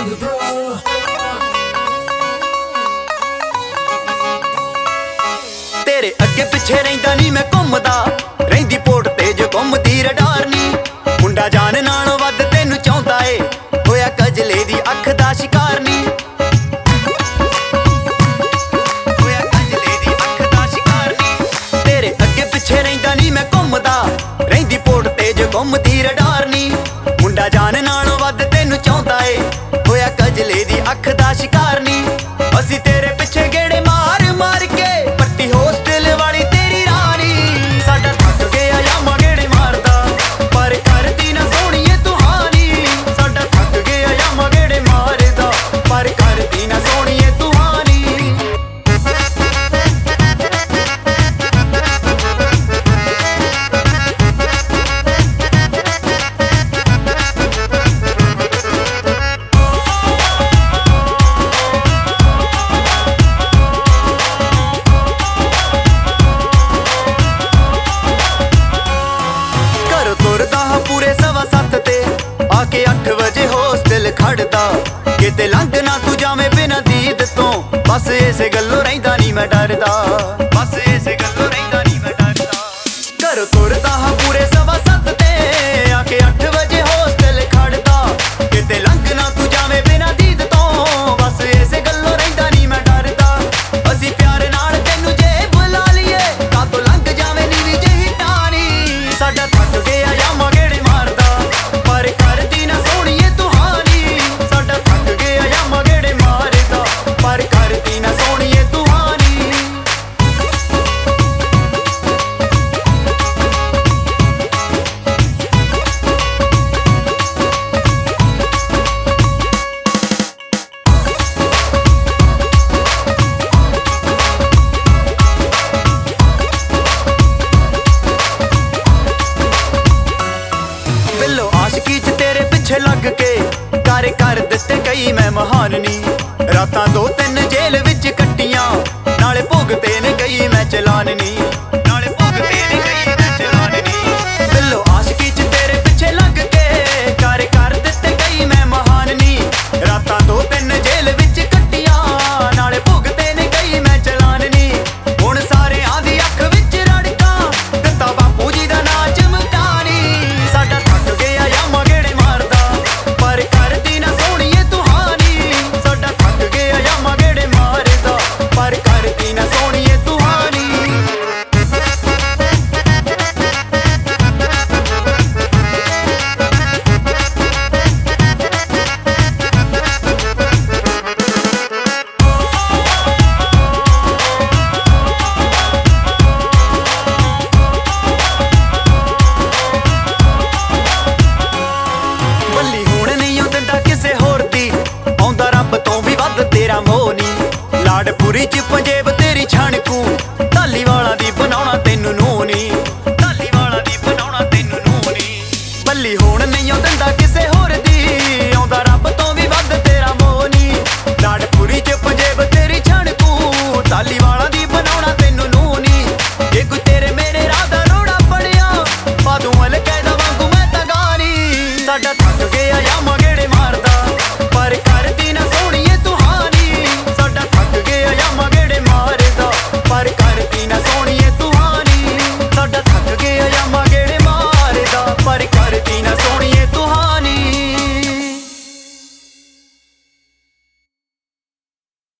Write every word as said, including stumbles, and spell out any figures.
love it, bro. तेरे अगे पिछे रहिंदा नी मैं घुमदा, रहिंदी पोट ते जो घुमदी रडार नी। मुंडा जान नालों वध तैनू चाहुंदा ए, होया कजले दी अख दा शिकार नी। होया कजले दी अख दा शिकार नी। तेरे अगे पिछे रहिंदा नी मैं घुमदा, रहिंदी पोट ते जो घुमदी रडार नी। मुंडा जान नालों वध तैनू चाहुंदा ए, होया कजले दी अख दा शिकार नी। असी तेरे पिछे गेड़े मार मार के पट्टी होस्टल वाली तेरी रानी। साडा थक गया यामा गेड़े मारदा, पर करदी ना सोहणीए तू हानी। साडा थक गया यामा गेड़े मारदा, पर करदी ना सोहणीए तू हानी। पूरे सवा सत्त ते आके अठ बजे होस्टल खड़दा, किते लंघ ना तू जावे बिना दीद तो। बस इस गल्लों रहिंदा नी मैं डरदा, बस इस गल्लों रहिंदा नी मैं डरदा। घरों तुरदा हा पूरे सवा सत्त ते आके अठ बजे होस्टल खड़दा, किते लंघ ना तू जावे बिना दीद तो। बस इस गल्लों रहिंदा नी मैं डरदा। असी प्यार नाल तैनू जे बुला लीए, कातों लंघ जावे नीवी जही टाणी। साडा थक गया यामा गेड़े मारदा, पर करदी ना सोहणीए तू हानी। साडा थक गया यामा गेड़े मारदा, पर करदी ना सोहणीए तू हानी। बिल्लो आशिकी च तेरे पिछे लग के कर कर दिते कई मैं महान नी। रातां दो तीन जेल विच कट्टियां, नाले भुगते ने कई मैं चलान नी। नाले भुगते ने कई मैं चलान नी। बिल्लो आशिकी च तेरे पिछे लग के कर कर दिते कई मैं महान नी। रातां दो तीन जेल विच कट्टियां, नाले भुगते ने कई मैं चलान नी। हुण सारेआं दी अख विच रड़कां, दित्ता बापू जी दा नां चमकानी। साडा थक गया यामा गेड़े मारदा, पर करदी ना सोहणीए तू हानी। साडा थक गया यामा गेड़े मारदा, पर करदी ना सोहणीए तू हानी। ਬੱਲੀ ਹੁਣ ਨਹੀਂ ਉਹ ਦਿੰਦਾ ਕਿਸੇ ਹੋਰ ਦੀ, ਆਉਂਦਾ ਰੱਬ ਤੋਂ ਵੀ ਵੱਧ ਤੇਰਾ ਮੋਹ ਨੀ। ਲਾਡਪੁਰੀ ਚ ਪੰਜੇਬ ਤੇਰੀ ਛਣਕੂ, ਧਾਲੀਵਾਲਾਂ ਦੀ ਬਣਾਉਣਾ ਤੈਨੂੰ ਨੂੰਹ ਨੀ। ਧਾਲੀਵਾਲਾਂ ਦੀ ਬਣਾਉਣਾ ਤੈਨੂੰ ਨੂੰਹ ਨੀ। ਬੱਲੀ ਹੁਣ ਨਹੀਂ ਉਹ ਦਿੰਦਾ ਕਿਸੇ ਹੋਰ ਦੀ, ਆਉਂਦਾ ਰੱਬ ਤੋਂ ਵੀ ਵੱਧ ਤੇਰਾ ਮੋਹ ਨੀ। ਲਾਡਪੁਰੀ ਚ ਪੰਜੇਬ ਤੇਰੀ ਛਣਕੂ, ਧਾਲੀਵਾਲਾਂ ਦੀ ਬਣਾਉਣਾ ਤੈਨੂੰ ਨੂੰਹ ਨੀ। ਜੇ ਕੋਈ ਤੇਰੇ ਮੇਰੇ ਰਾਹ ਦਾ ਰੋੜਾ ਬਣਿਆ, ਪਾ ਦੂੰ ਅਲਕੈਦਾ ਵਾਂਗੂ ਮੈਂ ਤਾਂ ਗਾਨੀ। ਸਾਡਾ ਥੱਕ ਗਿਆ ਯਾਮਾ ਗੇੜੇ ਮਾਰਦਾ, ਪਰ ਕਰਦੀ ਨਾ ਸੋਹਣੀਏ ਤੂੰ ਹਾਨੀ। ਸਾਡਾ ਥੱਕ ਗਿਆ ਯਾਮਾ ਗੇੜੇ ਮਾਰਦਾ, ਪਰ ਕਰਦੀ ਨਾ ਸੋਹਣੀਏ ਤੂੰ ਹਾਨੀ। ਸਾਡਾ ਥੱਕ ਗਿਆ ਯਾਮਾ ਗੇੜੇ ਮਾਰਦਾ, ਪਰ ਕਰਦੀ ਨਾ ਸੋਹਣੀਏ